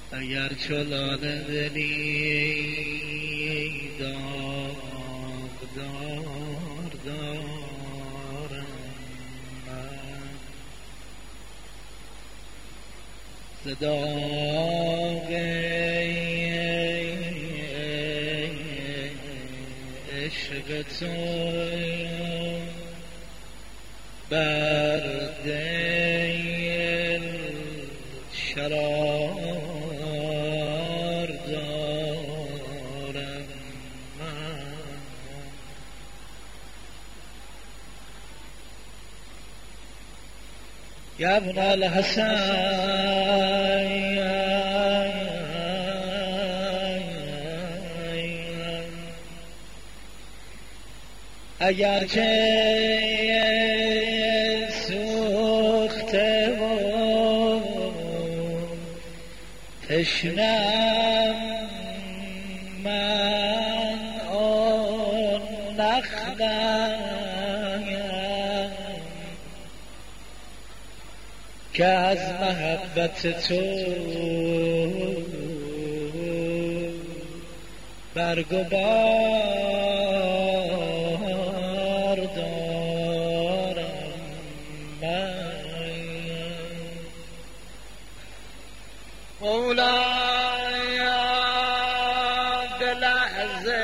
اگر چلان دلی داغدار دارم من ز داغ عشق تو بر دل شرار دارم من یا ابن الحسن اگر که سوخته و تشنم من آن نخلم که از محبت تو برگ و بار دارم من مولاي به لحظه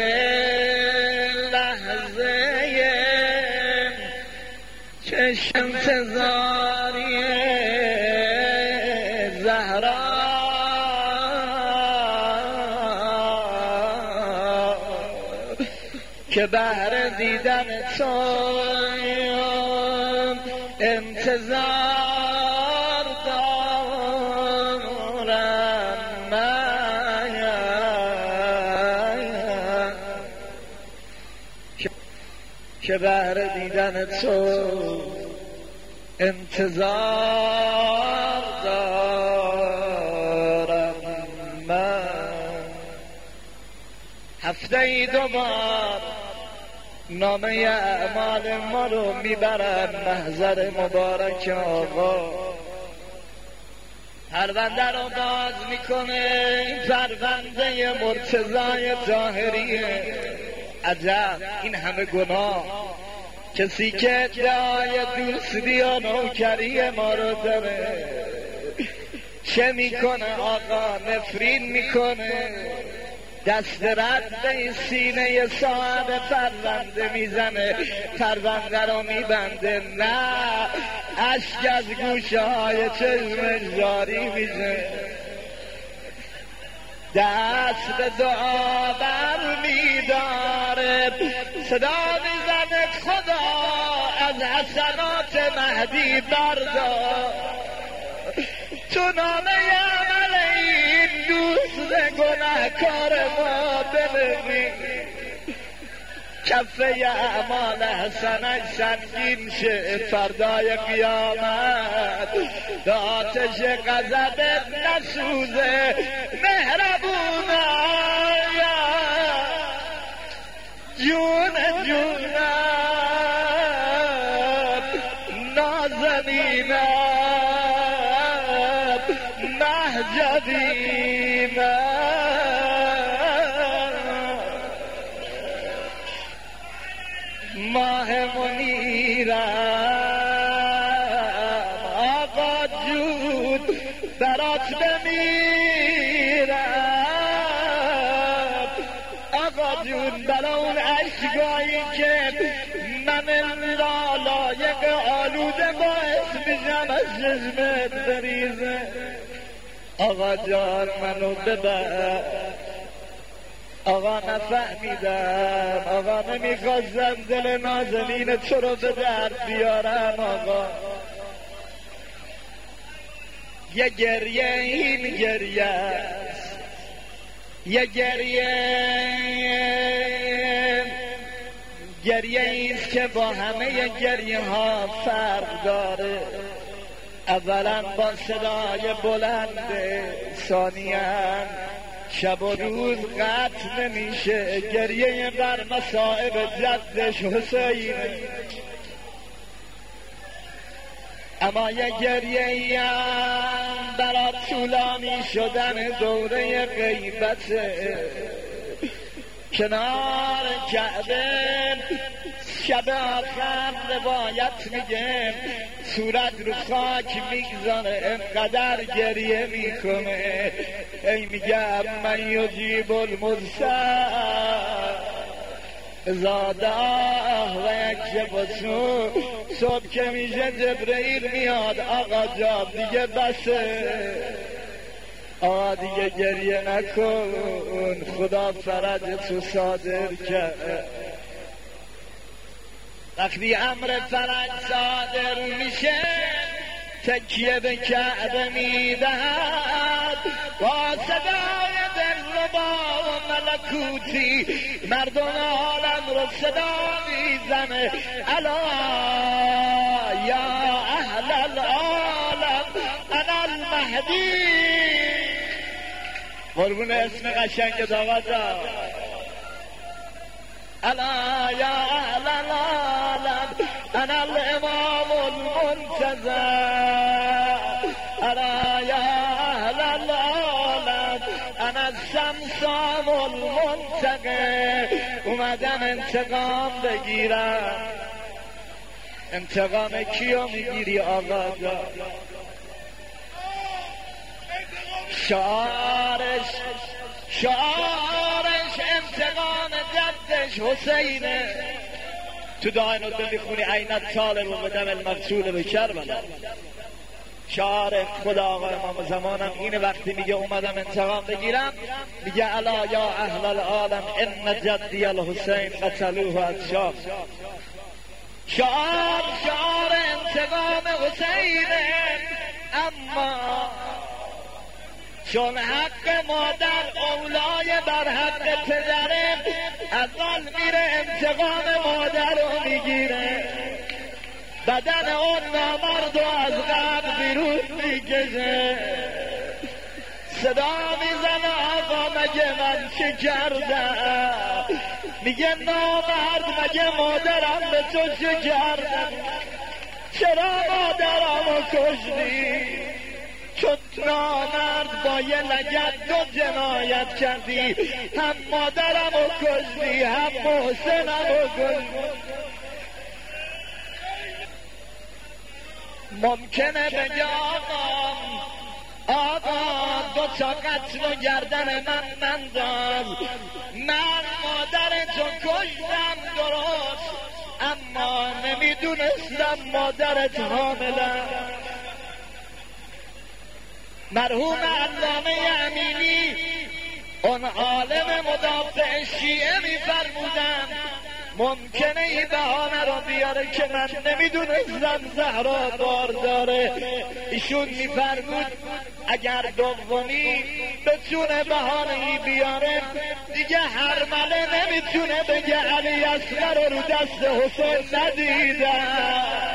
چشم انتظاری زهرا که بهر دیدن تو انتظار دارم من که بهر دیدن تو انتظار دارم من هفته دوبار نامه اعمال ما رو میبرن محضر مبارک آقا پرونده رو باز میکنه این پرونده مرتضی طاهریه عجب این همه گناه کسی که ادعای دوستی و نوکری ما رو داره چه میکنه آقا نفرین میکنه دست رد به سینه صاحب پرونده میزنه پرونده رو میبنده نه اشک از گوشه های چشمش جاری میشه دست به دعا بر میداره صدا میزنه خدا از حسنات مهدی بردار تو نامه عمل این دوست گناهکار ما بنویس کفه اعمال حسنش سنگین شه فردای قیامت به آتش غضبت نسوزه مهربونایا جون جونم نازنینم مهجبینم ماه منیرم آقا جون برات بمیرم آقا جون برا اون عشقایی که من لالایق آلوده باعث میشم از چشمت بریزه آقا جان منو ببر آقا نفهمیدم آقا نمیخواستم دل نازنین تو رو به درد بیارم آقا یه گریه این گریه است یه گریه ایست که با همه گریه ها فرق داره اولا با صدای بلنده ثانیاً شب و روز قطع نمیشه گریه بر مصائب جدش حسین اما یه گریه برای برا طولانی شدن دوره غیبت کنار کعبه شب آخر روایت میگه صورت رو خاک میگذاره انقدر گریه میکنه ای میگه من یجیب المرسل زاداه و یکشف سوء صبح که میشه جبرئیل میاد آقا جان دیگه بسه آقا دیگه گریه نکن خدا فرج تو صادر کرد وقتی امر فرج صادر میشه تکیه به کعبه میدهد با صدای دلربا و ملکوتی مردم عالم رو صدا میزنه الا یا اهل العالم انا المهدی قربون اسم قشنگ داغتا الا یا اهل العالم انا الامام المنتظر الا یا اهل العالم انا الشمسام المنتقم اومدم انتقام بگیرم انتقام کیو میگیری آقا جان شعارش انتقام جدش حسینه تو دعای ندبه میخونی عینت طالب و دم المرسول به کربلا شعار خدا آقا امام زمانم اینه وقتی میگه اومدم انتقام بگیرم میگه الا یا اهل العالم ان جدی الحسین قتلوه از شام شعار انتقام حسینه اما چون حق مادر اولای بر حق پدره اول میره انتقام مادر رو میگیره بدن اون نامرد رو از قبر بیرون میکشه صدا میزنه آقا مگه من چه کردم میگه نامرد مگه مادرم به تو چه کردم چرا مادرم رو کشتی چون نامرد با یه لگد دو جنایت کردی هم مادرم رو کشتی هم محسنم رو کشتی ممکنه بگه آقا دو تا قتل و گردن من ننداز من مادر تو کشتم درست اما نمیدونستم مادرت حامله مرحوم علامه امینی اون عالم مدافع شیعه میفرمودن ممکنه این بهانه رو بیاره که من نمیدونستم زهرا بار داره ایشون میفرمود اگر دومی بتونه بهانه‌ای بیاره دیگه هرمله نمیتونه بگه علی اصغر رو دست حسین ندیدم